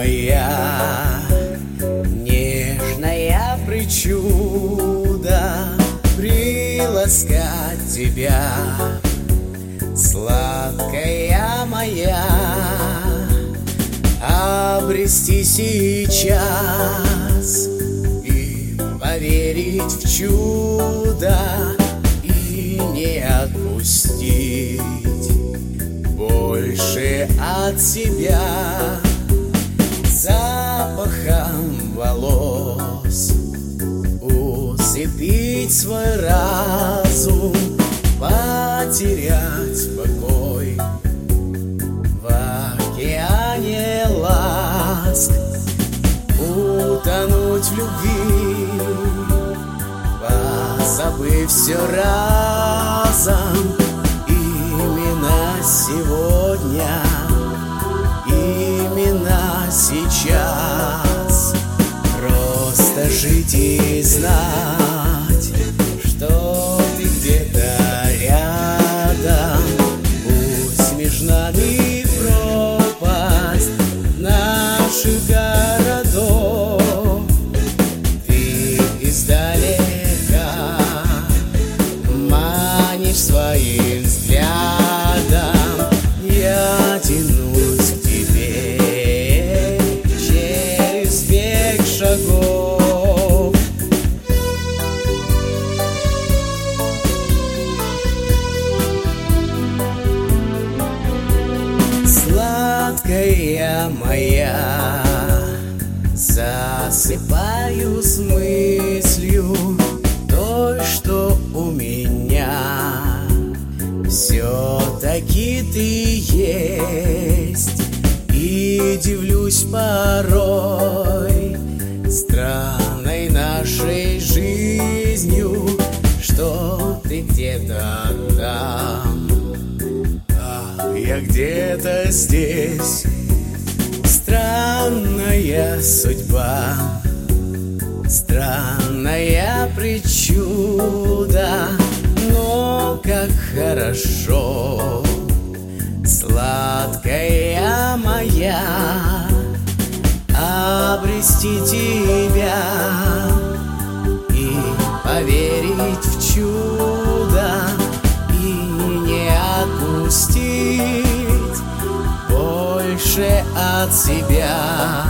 моя, нежная причуда, приласкать тебя, сладкая моя, обрести сейчас и поверить в чудо, и не отпустить больше от себя. Запахом волос усыпить свой разум, потерять покой в океане ласк, утонуть в любви, позабыв все разом. Именно сегодня, именно сейчас, просто жить и знать, что ты где-то рядом. Пусть между нами пропасть наших городов, ты издалека манишь своим взглядом. Я тянусь к тебе через век шагов. Сладкая моя, засыпаю с мыслью той, что у меня все-таки ты есть, и дивлюсь порой странной нашей жизнью, что ты где-то там, а я где-то здесь. Странная судьба, странная причуда, но как хорошо, сладкая моя, обрести тебя и поверить в чудо, и не отпустить больше от себя.